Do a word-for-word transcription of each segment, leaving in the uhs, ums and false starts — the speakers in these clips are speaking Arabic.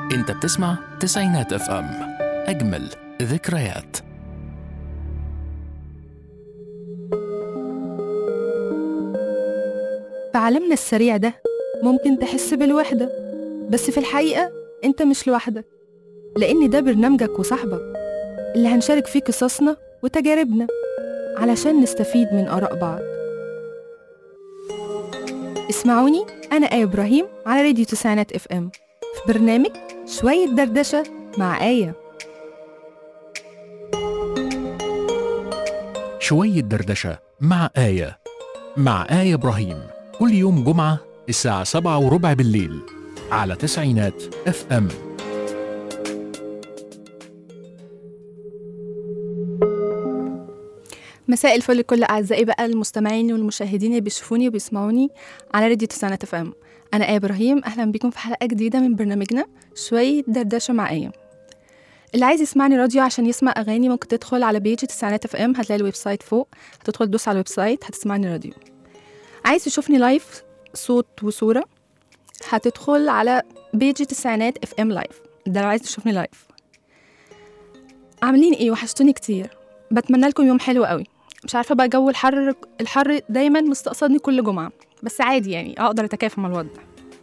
انت بتسمع تسعينات اف ام، اجمل ذكريات. في عالمنا السريع ده ممكن تحس بالوحدة، بس في الحقيقة انت مش لوحدك، لأن ده برنامجك وصاحبك اللي هنشارك فيه قصصنا وتجاربنا علشان نستفيد من آراء بعض. اسمعوني أنا آية إبراهيم على راديو تسعينات اف ام في برنامج شوية دردشة مع آية. شوية دردشة مع آية مع آية إبراهيم كل يوم جمعة الساعة سبعة وربع بالليل على تسعينات اف ام. مساء الفل لكل أعزائي بقى المستمعين والمشاهدين اللي بيشوفوني وبيسمعوني على راديو تسعينات اف ام. أنا آية إبراهيم، أهلا بكم في حلقة جديدة من برنامجنا شوية دردشة مع آية. اللي عايز يسمعني راديو عشان يسمع أغاني ممكن تدخل على بيج تسعينات اف ام، هتلاقي الويب سايت فوق، هتدخل تدوس على الويب سايت هتسمعني راديو. عايز تشوفني لايف صوت وصورة، هتدخل على بيج تسعينات اف ام لايف، ده لو عايز تشوفني لايف. عاملين ايه؟ وحشتوني كتير، بتمنى لكم يوم حلو قوي. مش عارفة بقى جو الحر الحر دايما مستقصدني كل جمعة، بس عادي يعني أقدر أتكافى مع الوضع.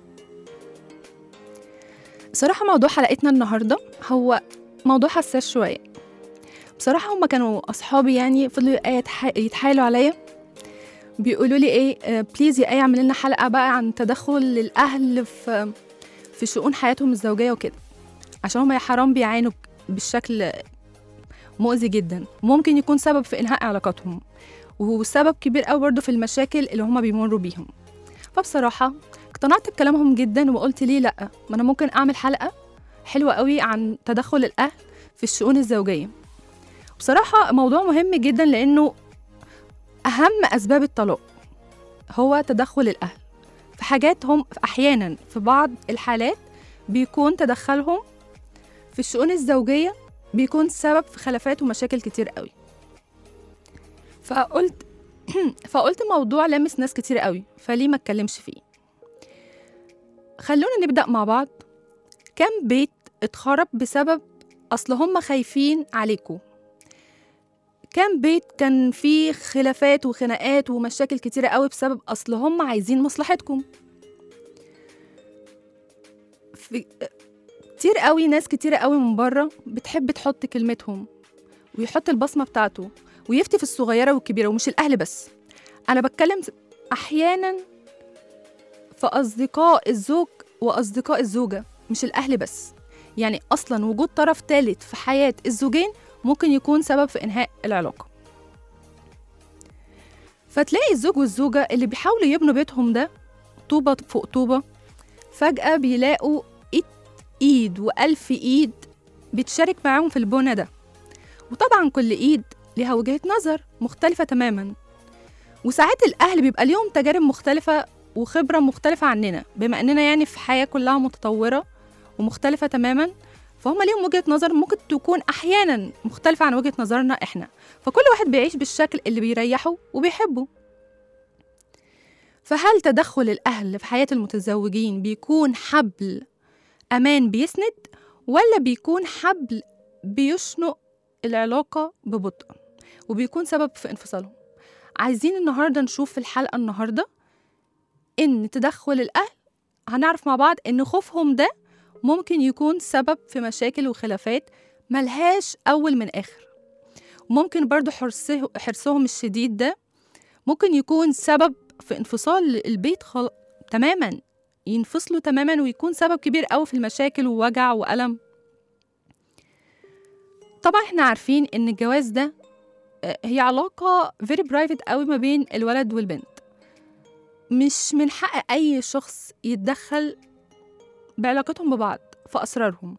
بصراحة موضوع حلقتنا النهاردة هو موضوع حساس شوية. بصراحة هما كانوا أصحابي يعني فضلوا يتحايلوا عليا، بيقولوا لي ايه بليز يا آية اعمل لنا حلقة بقى عن تدخل الأهل في في شؤون حياتهم الزوجية وكده، عشان هما يا حرام بيعانوا بالشكل مؤذي جدا، ممكن يكون سبب في إنهاء علاقاتهم، وسبب كبير قوي برضه في المشاكل اللي هما بيمروا بيهم. فبصراحة اقتنعت بكلامهم جدا وقلت ليه لأ، ما أنا ممكن أعمل حلقة حلوة قوي عن تدخل الأهل في الشؤون الزوجية. بصراحة موضوع مهم جدا، لأنه أهم أسباب الطلاق هو تدخل الأهل في حاجات هم أحيانا في بعض الحالات بيكون تدخلهم في الشؤون الزوجية بيكون سبب في خلافات ومشاكل كتير قوي. فقلت فقلت موضوع لمس ناس كتير قوي، فليه ما اتكلمش فيه. خلونا نبدأ مع بعض. كم بيت اتخرب بسبب أصل هم خايفين عليكم؟ كم بيت كان فيه خلافات وخناقات ومشاكل كتيرة قوي بسبب أصل هم عايزين مصلحتكم؟ في كتير قوي ناس كتيرة قوي من بره بتحب تحط كلمتهم ويحط البصمة بتاعته ويفتي في الصغيرة والكبيرة، ومش الأهل بس. أنا بتكلم أحيانا في أصدقاء الزوج وأصدقاء الزوجة، مش الأهل بس. يعني أصلا وجود طرف ثالث في حياة الزوجين ممكن يكون سبب في إنهاء العلاقة. فتلاقي الزوج والزوجة اللي بيحاولوا يبنوا بيتهم ده طوبة فوق طوبة، فجأة بيلاقوا إيد, إيد وألف إيد بتشارك معاهم في البنى ده. وطبعا كل إيد لها وجهة نظر مختلفة تماما، وساعات الأهل بيبقى ليهم تجارب مختلفة وخبرة مختلفة عننا، بما أننا يعني في حياة كلها متطورة ومختلفة تماما، فهم ليهم وجهة نظر ممكن تكون أحيانا مختلفة عن وجهة نظرنا إحنا. فكل واحد بيعيش بالشكل اللي بيريحه وبيحبه. فهل تدخل الأهل في حياة المتزوجين بيكون حبل أمان بيسند، ولا بيكون حبل بيشنق العلاقة ببطء وبيكون سبب في انفصالهم؟ عايزين النهاردة نشوف في الحلقة النهاردة إن تدخل الأهل، هنعرف مع بعض إن خوفهم ده ممكن يكون سبب في مشاكل وخلافات ملهاش أول من آخر. وممكن برضو حرصه حرصهم الشديد ده ممكن يكون سبب في انفصال البيت خل... تماما، ينفصلوا تماما ويكون سبب كبير قوي في المشاكل ووجع وألم. طبعا احنا عارفين إن الجواز ده هي علاقة very private قوي ما بين الولد والبنت، مش من حق أي شخص يتدخل بعلاقتهم ببعض في أسرارهم.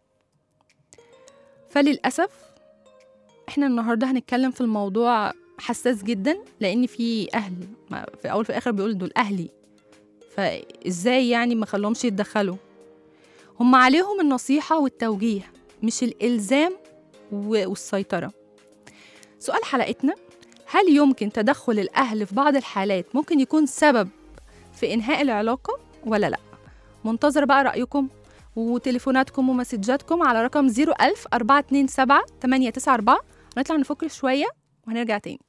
فللأسف احنا النهاردة هنتكلم في الموضوع حساس جدا، لأن في أهل في أول في الآخر بيقول دول أهلي، فإزاي يعني ما خلوهمش يتدخلوا؟ هم عليهم النصيحة والتوجيه مش الإلزام والسيطرة. سؤال حلقتنا: هل يمكن تدخل الأهل في بعض الحالات ممكن يكون سبب في إنهاء العلاقة ولا لأ؟ منتظر بقى رأيكم، وتليفوناتكم ومسجاتكم على رقم صفر ألف أربعة اتنين سبعة تمانية تسعة أربعة. هنطلع نفكر شوية وهنرجع تاني.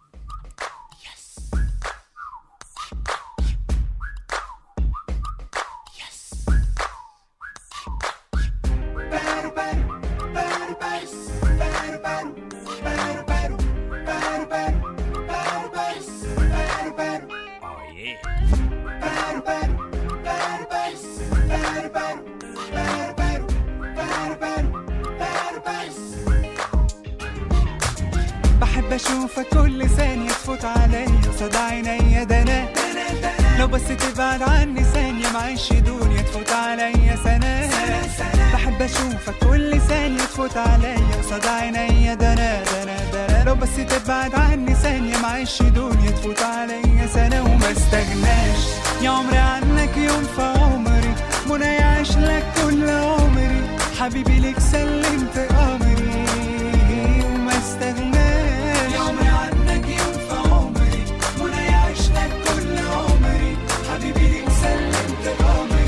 بحب اشوفك كل ثانية تفوت عليا قصاد عينيا، ده انا لو بس تبعد عني ثانية معيش دنيا تفوت عليا سنة. بحب اشوفك كل ثانية تفوت عليا قصاد عينيا، ده انا ده انا ده انا لو بس تبعد عني ثانية معيش دنيا تفوت عليا سنة. وما استغناش يا عمري عنك يوم في عمري، منى يعيش لك كل عمري، حبيبي ليك سلمت امري. وما استغناش يا عمري عنك يوم في عمري، منى يعيش لك كل عمري، حبيبي ليك سلمت امري.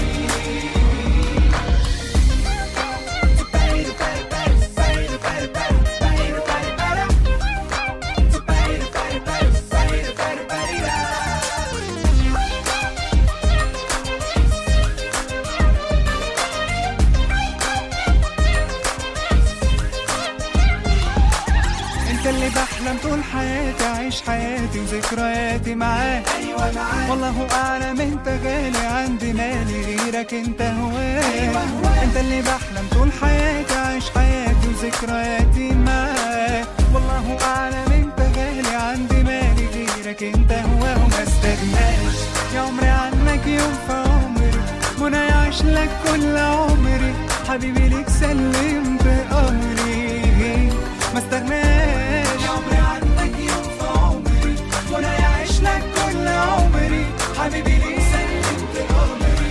اللي بحلم طول حياتي أعيش حياتي وذكرياتي معاك، أيوة معاك والله أعلم أنت غالي عندي، مالي غيرك أنت هواك، أيوة هواك. أنت اللي بحلم طول حياتي أعيش حياتي وذكرياتي معاك، والله أعلم أنت غالي عندي، مالي غيرك أنت هواك. وما استغناش يا عمري عنك يوم في عمري، منى يعيش لك كل عمري، حبيبي ليك سلمت أمري. ما استغناش يا عمري عنك يوم في عمري، منى يعيش لك كل عمري، حبيبي ليك سلمت أمري.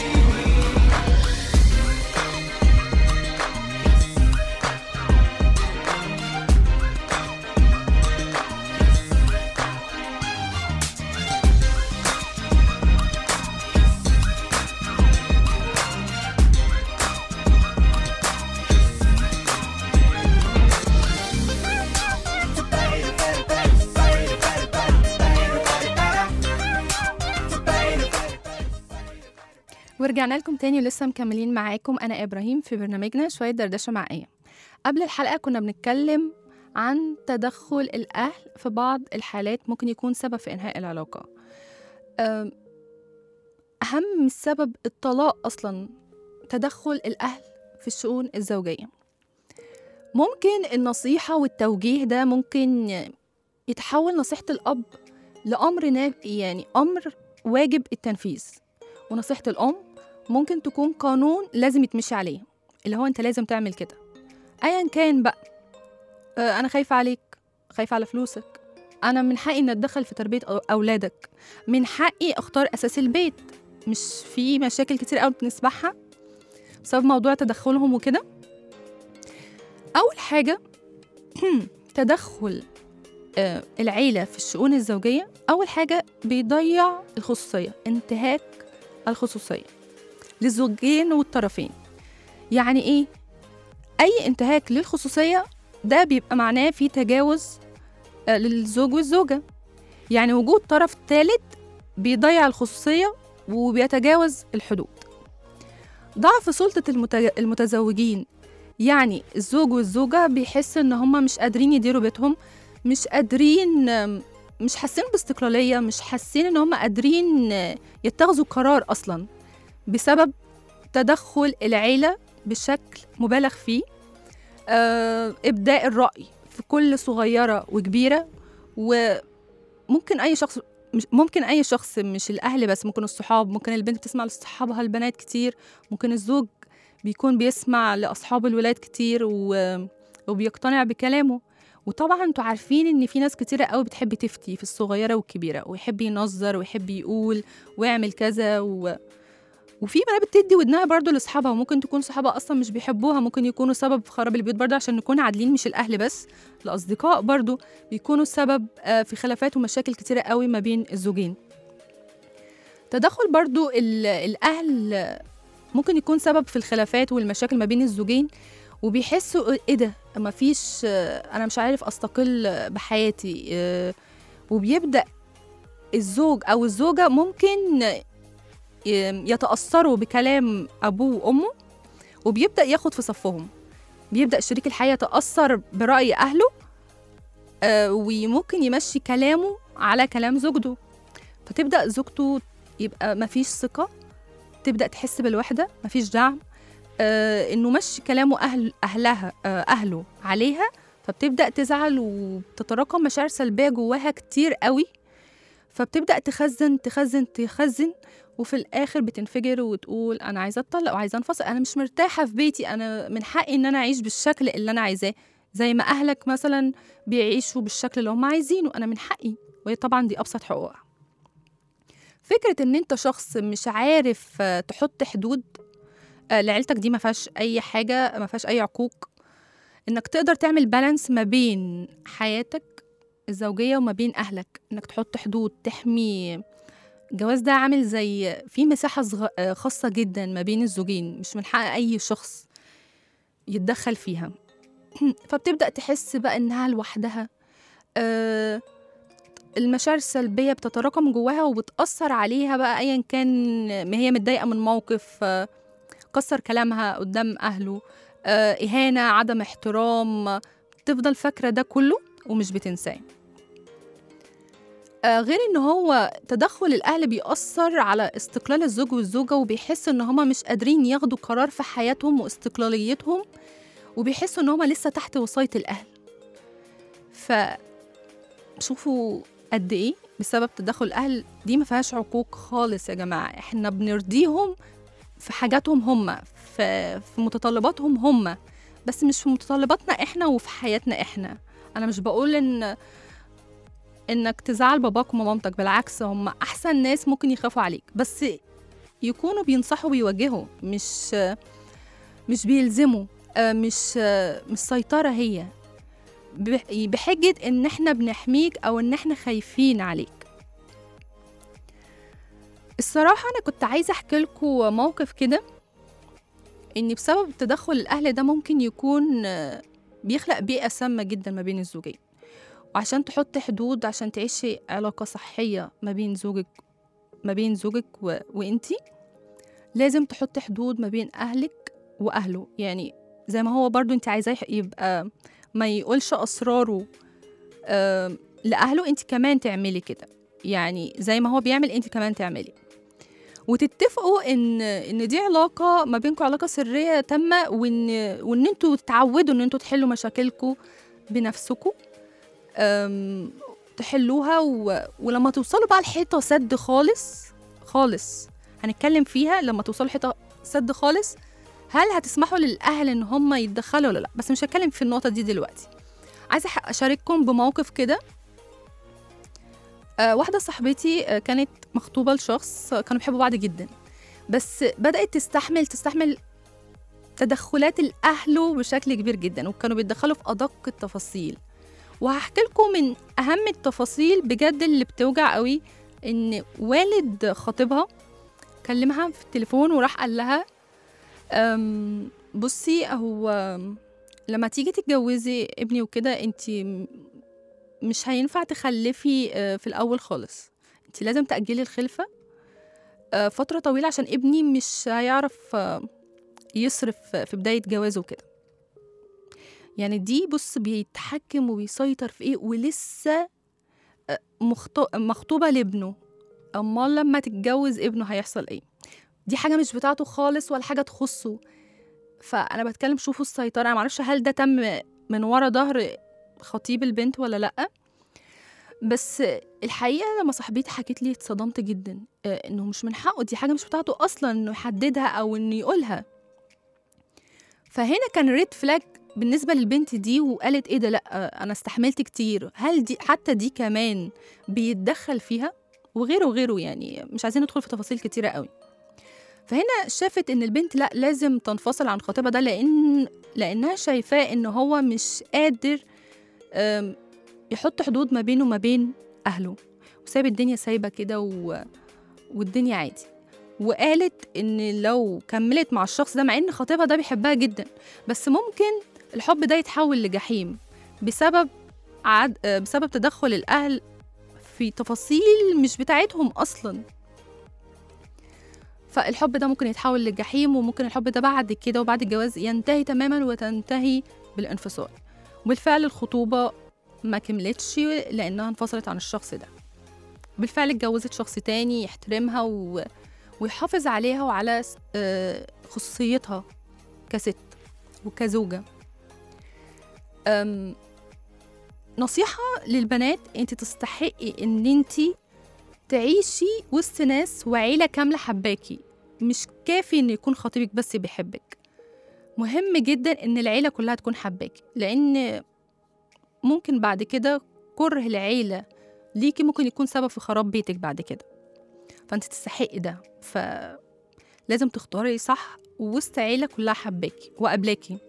ورجعنا لكم تاني ولسه مكملين معاكم أنا إبراهيم في برنامجنا شوية دردشة مع آية. قبل الحلقة كنا بنتكلم عن تدخل الأهل في بعض الحالات ممكن يكون سبب في إنهاء العلاقة. أهم السبب الطلاق أصلا تدخل الأهل في الشؤون الزوجية. ممكن النصيحة والتوجيه ده ممكن يتحول نصيحة الأب لأمر ناب يعني أمر واجب التنفيذ، ونصيحة الأم ممكن تكون قانون لازم يتمشي عليه، اللي هو أنت لازم تعمل كده أيا كان بقى. آه أنا خايفة عليك، خايفة على فلوسك، أنا من حقي إن أتدخل في تربية أولادك، من حقي أختار أساس البيت. مش في مشاكل كتير قوي بنسمعها بسبب موضوع تدخلهم وكده. أول حاجة تدخل آه العيلة في الشؤون الزوجية، أول حاجة بيضيع الخصوصية، انتهاك الخصوصية للزوجين والطرفين. يعني إيه؟ أي انتهاك للخصوصية ده بيبقى معناه في تجاوز آه للزوج والزوجة، يعني وجود طرف ثالث بيضيع الخصوصية وبيتجاوز الحدود. ضعف سلطة المتزوجين، يعني الزوج والزوجة بيحس إن هما مش قادرين يديروا بيتهم، مش قادرين، مش حاسين باستقلالية، مش حاسين إن هما قادرين يتخذوا قرار أصلا بسبب تدخل العيلة بشكل مبالغ فيه. آه، إبداء الرأي في كل صغيرة وكبيرة، وممكن أي شخص مش ممكن أي شخص مش الأهل بس، ممكن الصحاب، ممكن البنت تسمع لصحابها البنات كتير، ممكن الزوج بيكون بيسمع لأصحاب الولاد كتير وبيقتنع بكلامه. وطبعا انتوا عارفين ان في ناس كتيرة قوي بتحب تفتي في الصغيرة والكبيرة، ويحب ينظر ويحب يقول ويعمل كذا و... وفي بنات بتدي ودنها برضو لاصحابها، وممكن تكون صحابها اصلا مش بيحبوها، ممكن يكونوا سبب في خراب البيوت برضو. عشان نكون عادلين، مش الاهل بس، الاصدقاء برضو بيكونوا سبب في خلافات ومشاكل كتيرة قوي ما بين الزوجين. تدخل برضو الاهل ممكن يكون سبب في الخلافات والمشاكل ما بين الزوجين، وبيحسوا ايه ده مفيش، انا مش عارف استقل بحياتي. وبيبدأ الزوج او الزوجة ممكن يتأثروا بكلام ابوه وامه، وبيبدأ ياخد في صفهم. بيبدأ شريك الحياة يتأثر برأي اهله، وممكن يمشي كلامه على كلام زوجته، فتبدأ زوجته يبقى مفيش ثقة، تبدأ تحس بالوحدة، مفيش دعم، آه إنه مشي كلامه أهل أهلها آه أهله عليها، فبتبدأ تزعل وبتتراكم مشاعر سلبية جواها كتير قوي، فبتبدأ تخزن تخزن تخزن وفي الآخر بتنفجر وتقول أنا عايزة أطلق وعايزة أنفصل، أنا مش مرتاحة في بيتي، أنا من حقي إن أنا أعيش بالشكل اللي أنا عايزاه، زي ما أهلك مثلا بيعيشوا بالشكل اللي هم عايزينه، أنا من حقي. وهي طبعا دي أبسط حقوقها. فكرة إن أنت شخص مش عارف تحط حدود لعيلتك دي ما فيهاش أي حاجة، ما فيهاش أي عقوق. إنك تقدر تعمل بالانس ما بين حياتك الزوجية وما بين أهلك، إنك تحط حدود تحمي. الجواز ده عامل زي في مساحة خاصة جدا ما بين الزوجين، مش من حق أي شخص يتدخل فيها. فبتبدأ تحس بقى إنها لوحدها، أه المشاعر السلبية بتتراكم جواها وبتأثر عليها بقى، أيا كان ما هي متضايقة من موقف، أه كسر كلامها قدام أهله، أه إهانة، عدم احترام، تفضل فاكرة ده كله ومش بتنساه. أه غير إن هو تدخل الأهل بيأثر على استقلال الزوج والزوجة، وبيحس إن هما مش قادرين ياخدوا قرار في حياتهم واستقلاليتهم، وبيحسوا إن هما لسه تحت وصاية الأهل. فشوفوا قد إيه بسبب تدخل الأهل دي ما فيهاش عقوق خالص يا جماعة، إحنا بنرضيهم في حاجاتهم هم، في, في متطلباتهم هم، بس مش في متطلباتنا إحنا وفي حياتنا إحنا. أنا مش بقول إن إنك تزعل باباك ومامتك، بالعكس هم أحسن ناس ممكن يخافوا عليك، بس يكونوا بينصحوا ويوجهوا، مش مش بيلزموا، مش مش سيطرة هي بحجة إن إحنا بنحميك أو إن إحنا خايفين عليك. الصراحة أنا كنت عايزة أحكي لكم موقف كده، إن بسبب تدخل الأهل ده ممكن يكون بيخلق بيئة سامة جدا ما بين الزوجين، وعشان تحط حدود عشان تعيشي علاقة صحية ما بين زوجك ما بين زوجك و... وإنتي لازم تحط حدود ما بين أهلك وأهله. يعني زي ما هو برضو أنت عايزاه يبقى ما يقولش أسراره آه لأهله، أنت كمان تعملي كده، يعني زي ما هو بيعمل أنت كمان تعملي، وتتفقوا إن إن دي علاقة ما بينكم، علاقة سرية تامة، وإن وإن أنتوا تتعودوا إن أنتوا تحلوا مشاكلكم بنفسكم، تحلوها و... ولما توصلوا بقى الحيطة سد خالص خالص هنتكلم فيها. لما توصلوا الحيطة سد خالص، هل هتسمحوا للأهل إن هم يتدخلوا ولا لأ؟ بس مش هتكلم في النقطة دي دلوقتي. عايزة أشارككم بموقف كده. أه واحدة صاحبتي أه كانت مخطوبة لشخص، كانوا بيحبوا بعض جدا، بس بدأت تستحمل تستحمل تدخلات الأهل بشكل كبير جدا، وكانوا بيتدخلوا في أدق التفاصيل. وهحكي لكم من أهم التفاصيل بجد اللي بتوجع قوي، إن والد خطيبها كلمها في التليفون وراح قال لها بصي، هو لما تيجي تتجوزي ابني وكده انت مش هينفع تخلفي في الأول خالص، انت لازم تأجلي الخلفة فترة طويلة عشان ابني مش هيعرف يصرف في بداية جوازه وكده. يعني دي بص بيتحكم وبيسيطر في ايه، ولسه مخطوبة لابنه، امال لما تتجوز ابنه هيحصل ايه؟ دي حاجة مش بتاعته خالص ولا حاجة تخصه. فأنا بتكلم شوفوا السيطرة. أنا معرفش هل ده تم من ورا ظهر خطيب البنت ولا لأ، بس الحقيقة لما صاحبتي حكيت لي اتصدمت جدا، إنه مش من حقه، دي حاجة مش بتاعته أصلا إنه يحددها أو إنه يقولها. فهنا كان ريد فلاج بالنسبة للبنت دي، وقالت إيه ده، لأ أنا استحملت كتير، هل دي حتى دي كمان بيتدخل فيها؟ وغيره وغيره، يعني مش عايزين ندخل في تفاصيل كتيرة قوي. فهنا شافت إن البنت لأ لازم تنفصل عن خطيبها ده، لأن لأنها شايفاه إن هو مش قادر يحط حدود ما بينه وما بين أهله، وسايب الدنيا سايبة كده و... والدنيا عادي. وقالت ان لو كملت مع الشخص ده مع ان خطيبها ده بيحبها جدا، بس ممكن الحب ده يتحول لجحيم بسبب عد... بسبب تدخل الأهل في تفاصيل مش بتاعتهم أصلا. فالحب ده ممكن يتحول للجحيم، وممكن الحب ده بعد كده وبعد الجواز ينتهي تماما وتنتهي بالانفصال. وبالفعل الخطوبة ما كملتش لأنها انفصلت عن الشخص ده. بالفعل اتجوزت شخص تاني يحترمها و... ويحافظ عليها وعلى خصوصيتها كست وكزوجة. أم... نصيحة للبنات، انت تستحقي ان انت تعيشي وسط ناس وعيلة كاملة حباكي، مش كافي ان يكون خطيبك بس بيحبك. مهم جدا ان العيلة كلها تكون حباكي، لان ممكن بعد كده كره العيلة ليكي ممكن يكون سبب في خراب بيتك بعد كده. فانت تستحقي ده، فلازم تختاري صح وسط عيلة كلها حباكي وقبلاكي.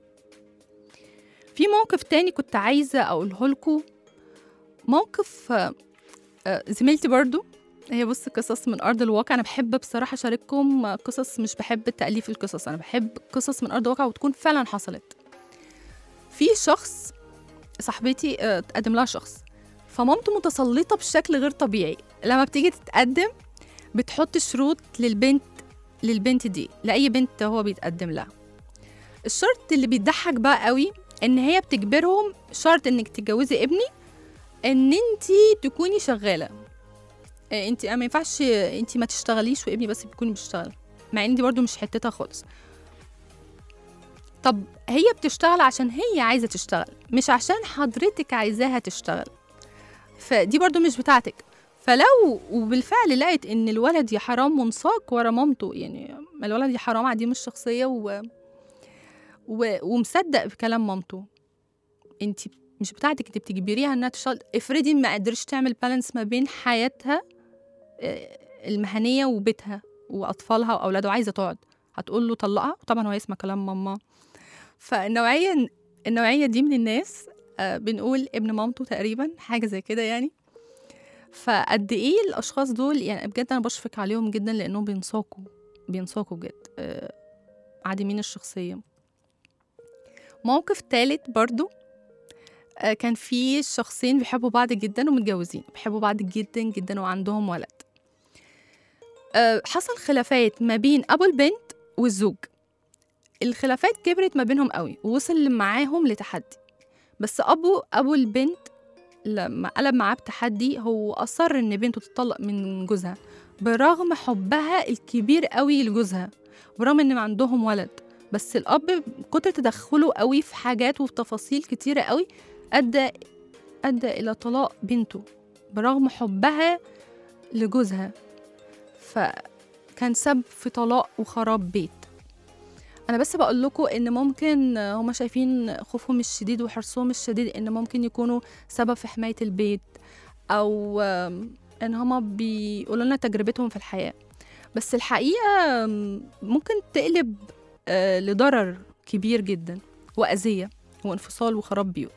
في موقف تاني كنت عايزة أقوله لكم، موقف زميلتي برضو، هي بص قصص من أرض الواقع. أنا بحب بصراحة أشارككم قصص، مش بحب التأليف القصص، أنا بحب قصص من أرض الواقع وتكون فعلا حصلت. في شخص صاحبتي تقدم لها شخص، فمامته متسلطة بشكل غير طبيعي. لما بتيجي تتقدم بتحط شروط للبنت للبنت دي لأي بنت هو بيتقدم لها. الشرط اللي بيضحك بقى قوي ان هي بتجبرهم شرط انك تتجوزي ابني ان انتي تكوني شغاله، انتي ما ينفعش انتي ما تشتغليش وابني بس بيكون بيشتغل، مع ان دي برضو مش حتتها خالص. طب هي بتشتغل عشان هي عايزه تشتغل، مش عشان حضرتك عايزاها تشتغل، فدي برضو مش بتاعتك. فلو وبالفعل لقيت ان الولد يا حرام منساق ورا مامته، يعني الولد يا حرام عديم الشخصيه و و... ومصدق بكلام مامته، انت مش بتاعتك، انت بتجبريها انها تشتغل. افرضي ما قدرش تعمل بالانس ما بين حياتها المهنيه وبيتها واطفالها واولادها وعايزه تقعد، هتقول له طلقها؟ طبعا هو يسمع كلام ماما. فالنوعيه النوعيه دي من الناس بنقول ابن مامته تقريبا، حاجه زي كده يعني. فقد ايه الاشخاص دول يعني بجد انا بشفق عليهم جدا، لانهم بينساقوا بينساقوا بجد عديمين الشخصيه. موقف ثالث برضو، كان في شخصين بيحبوا بعض جدا ومتجوزين، بيحبوا بعض جدا جدا وعندهم ولد. حصل خلافات ما بين أبو البنت والزوج. الخلافات كبرت ما بينهم قوي ووصل معاهم لتحدي، بس أبو أبو البنت لما قلب معاه بتحدي هو أصر إن بنته تطلق من جوزها برغم حبها الكبير قوي لجوزها، برغم إن عندهم ولد. بس الأب كتر تدخله قوي في حاجات وفي تفاصيل كتيرة قوي أدى أدى إلى طلاق بنته برغم حبها لجوزها، فكان سبب في طلاق وخراب بيت. أنا بس بقول لكم إن ممكن هما شايفين خوفهم الشديد وحرصهم الشديد إن ممكن يكونوا سبب في حماية البيت، أو إن هما بيقولوا لنا تجربتهم في الحياة، بس الحقيقة ممكن تقلب لضرر كبير جدا وأذية وانفصال وخراب بيوت.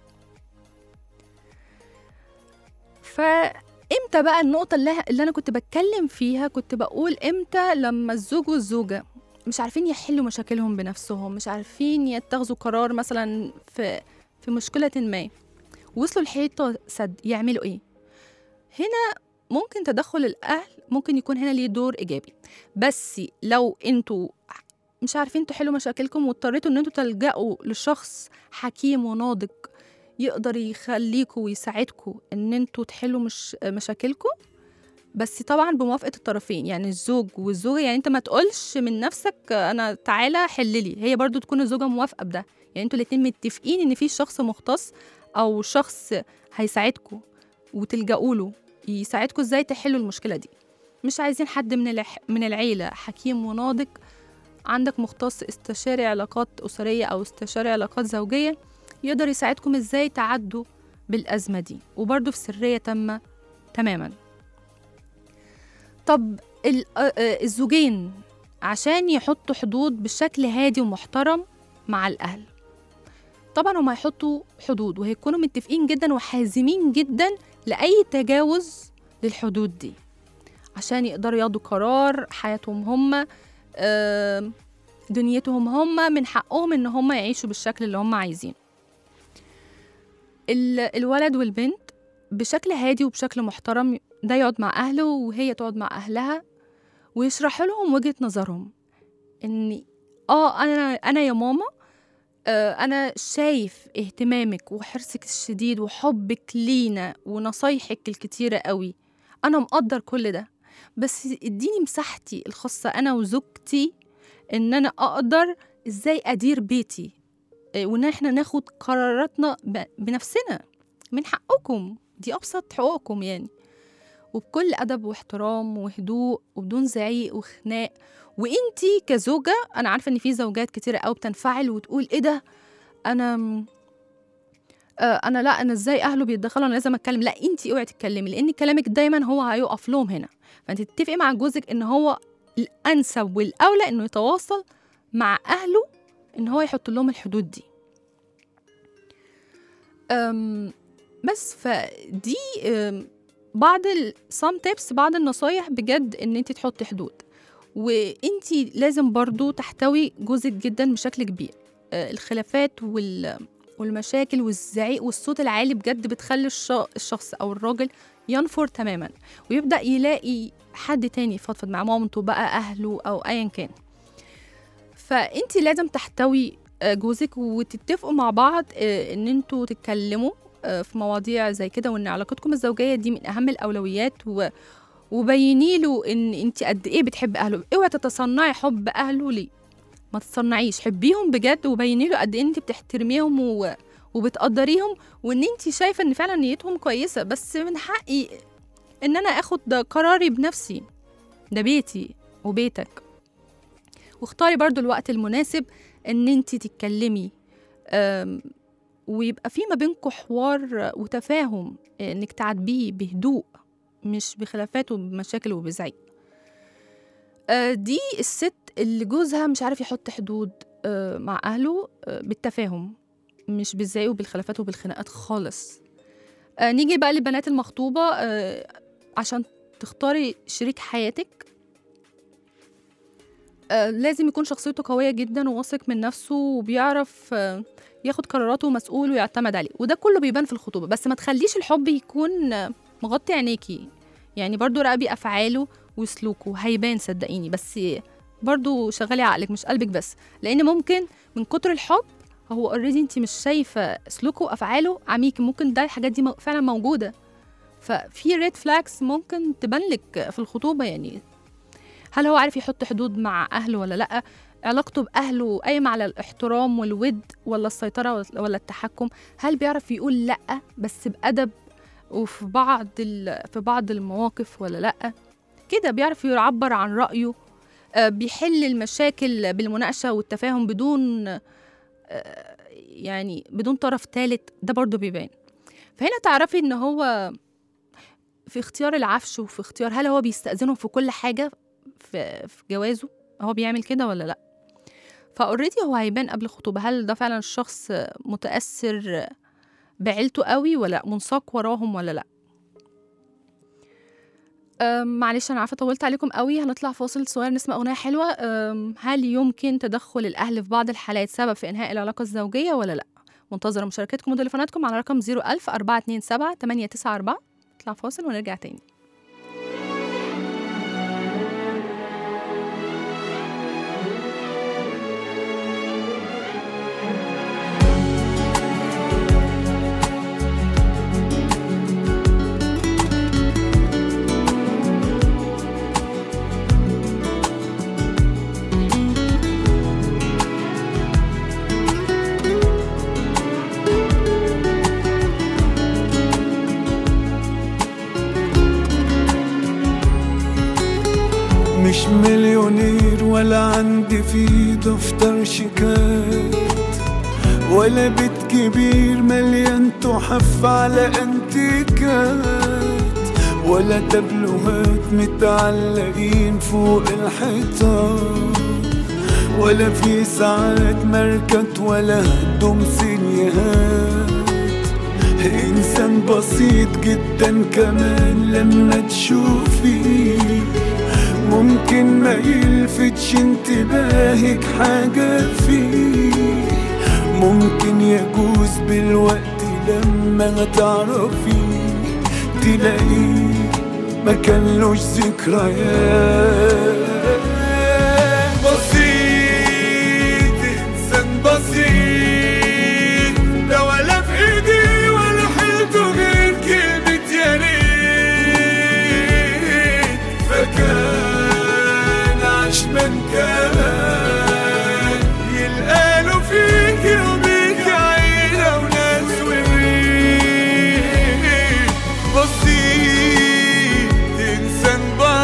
فإمتى بقى النقطة اللي, اللي أنا كنت بتكلم فيها، كنت بقول إمتى لما الزوج والزوجة مش عارفين يحلوا مشاكلهم بنفسهم، مش عارفين يتخذوا قرار مثلا في في مشكلة ما، وصلوا لحيطة سد، يعملوا إيه؟ هنا ممكن تدخل الأهل ممكن يكون هنا ليه دور إيجابي، بس لو أنتوا مش عارفين تحلوا مشاكلكم واضطريتوا ان انتوا تلجأوا لشخص حكيم وناضج يقدر يخليكوا ويساعدكوا ان انتوا تحلوا مش مشاكلكم، بس طبعا بموافقة الطرفين، يعني الزوج والزوجة. يعني انت ما تقولش من نفسك انا تعالى حللي، هي برضو تكون الزوجة موافقة بده، يعني انتوا الاتنين متفقين ان في شخص مختص او شخص هيساعدكوا وتلجأوا له يساعدكوا ازاي تحلوا المشكلة دي. مش عايزين حد من الح... من العيلة حكيم وناضج، عندك مختص استشاري علاقات أسرية أو استشاري علاقات زوجية يقدر يساعدكم إزاي تعدوا بالأزمة دي، وبرضو في سرية تامة تماما. طب الزوجين عشان يحطوا حدود بشكل هادي ومحترم مع الأهل، طبعا هم هيحطوا حدود وهيكونوا متفقين جدا وحازمين جدا لأي تجاوز للحدود دي، عشان يقدروا ياخدوا قرار حياتهم هم، دنيتهم هم، من حقهم ان هم يعيشوا بالشكل اللي هم عايزين. الولد والبنت بشكل هادي وبشكل محترم ده يقعد مع أهله وهي تقعد مع أهلها ويشرحوا لهم وجهة نظرهم، إن آه أنا أنا يا ماما آه أنا شايف اهتمامك وحرصك الشديد وحبك لينا ونصايحك الكتيرة قوي، أنا مقدر كل ده، بس اديني مساحتي الخاصة أنا وزوجتي إن أنا أقدر إزاي أدير بيتي، آه وإن إحنا ناخد قراراتنا بنفسنا، من حقكم، دي أبسط حقوقكم يعني، وبكل أدب واحترام وهدوء وبدون زعيق وخناق. وإنتي كزوجة، أنا عارفة إن في زوجات كتيرة أوي بتنفعل وتقول إيه ده أنا آه أنا لا أنا إزاي أهله بيتدخلوا أنا لازم أتكلم. لا، إنتي اوعي تتكلمي، لأن كلامك دايما هو هيقف لهم هنا، فأنت تتفقي مع جوزك إن هو الأنسب والأولى إنه يتواصل مع أهله إن هو يحط لهم الحدود دي. أم بس فدي بعض ال some tips، بعض النصايح بجد ان انت تحطي حدود، وانت لازم برضو تحتوي جوزك جدا بشكل كبير. الخلافات وال والمشاكل والزعيق والصوت العالي بجد بتخلي الشخص او الراجل ينفر تماما ويبدأ يلاقي حد تاني يفضفض مع مامته بقى، اهله او ايا كان. فانت لازم تحتوي جوزك وتتفقوا مع بعض ان انتوا تتكلموا في مواضيع زي كده، وان علاقتكم الزوجيه دي من اهم الاولويات، و... وبيني له ان انت قد ايه بتحب اهله. اوعي تتصنعي حب اهله ليه، ما تتصنعيش، حبيهم بجد وبيني له قد ايه انت بتحترميهم و... وبتقدريهم، وان انت شايفه ان فعلا نيتهم كويسه، بس من حقي ان انا اخد قراري بنفسي، ده بيتي وبيتك. واختاري برضو الوقت المناسب ان انت تتكلمي، أم... ويبقى في ما بينكم حوار وتفاهم، انك تعاتبيه بهدوء مش بخلافات وبمشاكل وبزعيق. دي الست اللي جوزها مش عارف يحط حدود مع اهله بالتفاهم، مش بالزعيق وبالخلافات وبالخناقات خالص. نيجي بقى للبنات المخطوبة، عشان تختاري شريك حياتك لازم يكون شخصيته قوية جدا وواثق من نفسه وبيعرف ياخد قراراته مسؤول ويعتمد عليه، وده كله بيبان في الخطوبة. بس ما تخليش الحب يكون مغطي عينيكي، يعني برضو راقبي أفعاله وسلوكه، هيبان صدقيني، بس برضو شغلي عقلك مش قلبك بس، لأن ممكن من كتر الحب هو اوريدي انت مش شايفة سلوكه وأفعاله عميك، ممكن ده الحاجات دي فعلا موجودة، ففي ريد فلاكس ممكن تبان لك في الخطوبة. يعني هل هو عارف يحط حدود مع أهله ولا لأ؟ علاقته بأهله قايمة على الاحترام والود ولا السيطرة ولا التحكم؟ هل بيعرف يقول لأ بس بأدب وفي بعض في بعض المواقف ولا لأ؟ كده بيعرف يعبر عن رأيه، بيحل المشاكل بالمناقشة والتفاهم بدون يعني بدون طرف ثالث، ده برضو بيبان. فهنا تعرفي ان هو في اختيار العفش وفي اختيار هل هو بيستأذنه في كل حاجة في جوازه، هو بيعمل كده ولا لأ. فأوريدي هو هيبان قبل الخطوبة هل ده فعلا الشخص متأثر بعيلته قوي ولا منساق وراهم ولا لأ. معلش أنا عارفة طولت عليكم قوي، هنطلع فاصل صغير نسمع أغنية حلوة. هل يمكن تدخل الأهل في بعض الحالات سبب في إنهاء العلاقة الزوجية ولا لأ؟ منتظرة مشاركتكم وتليفوناتكم على رقم صفر ألف أربعة اتنين سبعة تمانية تسعة أربعة. نطلع فاصل ونرجع تاني. مش مليونير ولا عندي في دفتر شيكات ولا بيت كبير مليان تحف على انتيكات ولا تابلوهات متعلقين فوق الحيطان ولا في ساعات ماركات ولا هدوم سينيهات. إنسان بسيط جدا كمان لما تشوفي ممكن ما يلفتش انتباهك حاجة فيه، ممكن يجوز بالوقت لما تعرفي تلاقيه ما كانلوش ذكريات. بسيط إنسان بسيط ده ولا في ايدي ولا حيلته غير كلمة يا ريت، فكان عشمان كان يلقاله فيك وبيك عيلة وناس وبيت. بسيط إنسان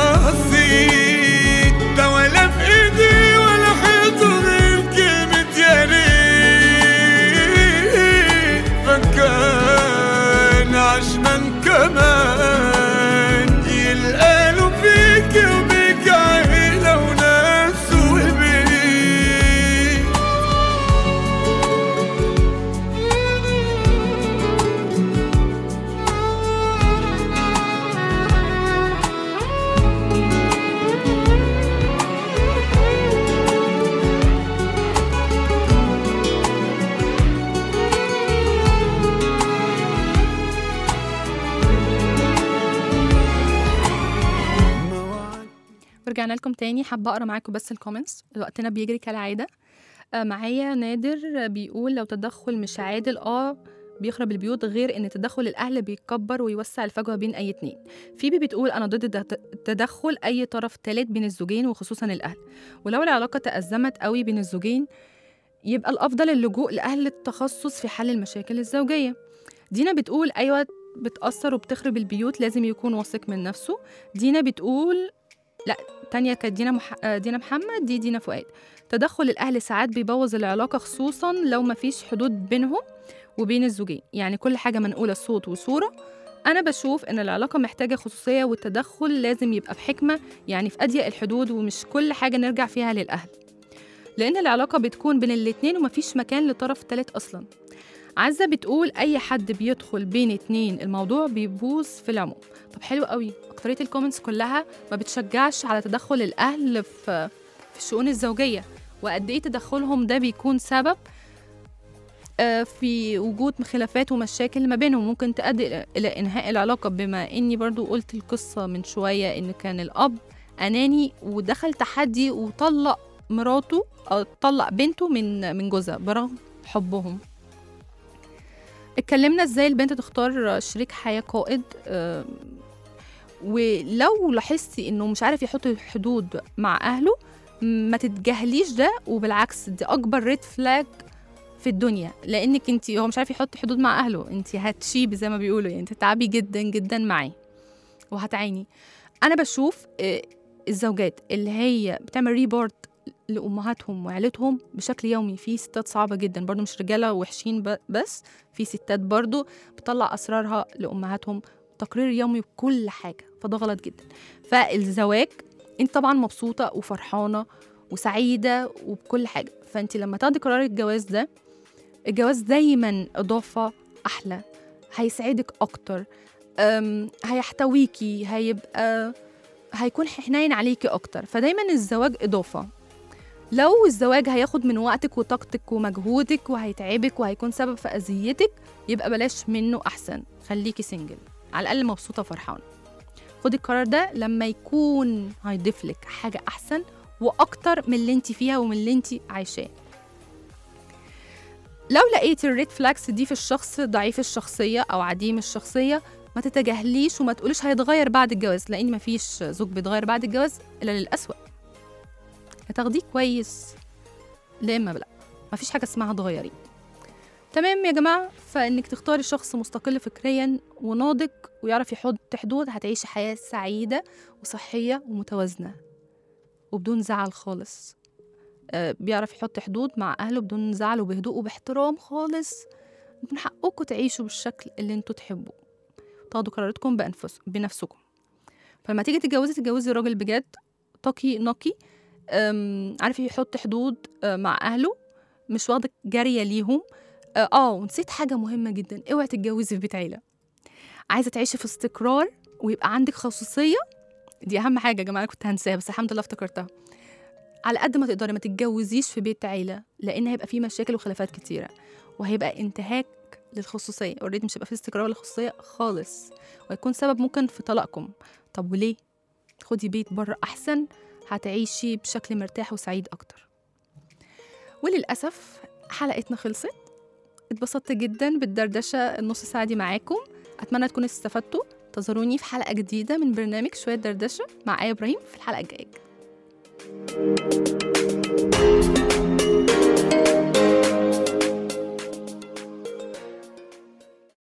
بسيط ده ولا في ايدي ولا حيلته غير كلمة يا ريت، فكان عشمان كمان يلقاله فيك وبيك عيلة وناس وبيت. ورجعنا لكم تاني. حابة أقرأ معاكم بس الكومنتس، وقتنا بيجري كالعادة. آه معايا نادر بيقول لو تدخل مش عادل اه بيخرب البيوت، غير ان تدخل الاهل بيكبر ويوسع الفجوه بين اي اتنين. فيبي بتقول انا ضد تدخل اي طرف ثالث بين الزوجين وخصوصا الاهل، ولو العلاقه تأزمت قوي بين الزوجين يبقى الافضل اللجوء لاهل التخصص في حل المشاكل الزوجيه. دينا بتقول ايوه بتأثر وبتخرب البيوت، لازم يكون واثق من نفسه. دينا بتقول لا تانية كانت دينا, مح... دينا محمد، دي دينا فؤاد. تدخل الأهل ساعات بيبوظ العلاقة، خصوصا لو مفيش حدود بينهم وبين الزوجين، يعني كل حاجة منقولة صوت وصورة. أنا بشوف إن العلاقة محتاجة خصوصية، والتدخل لازم يبقى بحكمة، يعني في أضيق الحدود، ومش كل حاجة نرجع فيها للأهل، لأن العلاقة بتكون بين الاتنين ومفيش مكان لطرف تالت أصلا. عزة بتقول أي حد بيدخل بين اتنين الموضوع بيبوظ في العموم. طب حلو قوي، أكترية الكومنتس كلها ما بتشجعش على تدخل الأهل في في الشؤون الزوجية، وقد إيه تدخلهم ده بيكون سبب في وجود خلافات ومشاكل ما بينهم، ممكن تؤدي إلى إنهاء العلاقة. بما إني برضو قلت القصة من شوية إن كان الأب أناني ودخل تحدي وطلق مراته أو طلق بنته من من جوزها برغم حبهم. اتكلمنا ازاي البنت تختار شريك حياة قائد، أه ولو لاحظتي انه مش عارف يحط حدود مع اهله ما تتجاهليش ده، وبالعكس دي اكبر ريد فلاج في الدنيا، لانك انت هو مش عارف يحط حدود مع اهله، انت هتشيبي زي ما بيقولوا، يعني تتعبي جدا جدا معاه وهتعيني. انا بشوف أه الزوجات اللي هي بتعمل ريبورت لأمهاتهم وعيلتهم بشكل يومي، في ستات صعبة جدا برضو، مش رجالة وحشين بس، في ستات برضو بتطلع أسرارها لأمهاتهم، تقرير يومي بكل حاجة، فده غلط جدا. فالزواج انت طبعا مبسوطة وفرحانة وسعيدة وبكل حاجة، فانت لما تاخدي قرار الجواز ده، الجواز دايما إضافة أحلى، هيسعدك أكتر، هيحتويكي، هيبقى هيكون حنين عليكي أكتر، فدايما الزواج إضافة. لو الزواج هياخد من وقتك وطاقتك ومجهودك وهيتعبك وهيكون سبب في أذيتك، يبقى بلاش منه أحسن، خليكي سنجل، على الأقل مبسوطة فرحانة. خدي القرار ده لما يكون هيضيف لك حاجة أحسن وأكتر من اللي انت فيها ومن اللي انت عايشاه. لو لقيتي الريد فلاكس دي في الشخص ضعيف الشخصية أو عديم الشخصية، ما تتجاهليش وما تقوليش هيتغير بعد الجواز، لأن ما فيش زوج بيتغير بعد الجواز إلا للأسوأ. هتاخديه كويس لما لا، ما فيش حاجة اسمها تغيري. تمام يا جماعة، فإنك تختاري شخص مستقل فكريا وناضج ويعرف يحط حدود، هتعيشي حياة سعيدة وصحية ومتوازنة وبدون زعل خالص. آه بيعرف يحط حدود مع أهله بدون زعل وبهدوء وباحترام خالص. من حقكم تعيشوا بالشكل اللي انتوا تحبوا، تاخدوا قراراتكم بأنفس بنفسكم. فلما تيجي تتجوزي تتجوزي راجل بجد طاقي نقي، عارف يحط حدود مع أهله، مش واخدة جارية ليهم، اه آه، ونسيت حاجه مهمه جدا، اوعي تتجوزي في بيت عيله. عايزه تعيشي في استقرار ويبقى عندك خصوصيه، دي اهم حاجه يا جماعه، أنا كنت هنساها بس الحمد لله افتكرتها. على قد ما تقدري ما تتجوزيش في بيت عيله، لان هيبقى فيه مشاكل وخلافات كتيره، وهيبقى انتهاك للخصوصيه، اوريدي مش هيبقى فيه استقرار للخصوصيه خالص، وهيكون سبب ممكن في طلاقكم. طب وليه؟ خدي بيت بره احسن، هتعيشي بشكل مرتاح وسعيد اكتر. وللاسف حلقتنا خلصت. اتبسطت جدا بالدردشه النص ساعه دي معاكم، اتمنى تكونوا استفدتوا. انتظروني في حلقه جديده من برنامج شويه دردشه مع آية إبراهيم في الحلقه الجايه.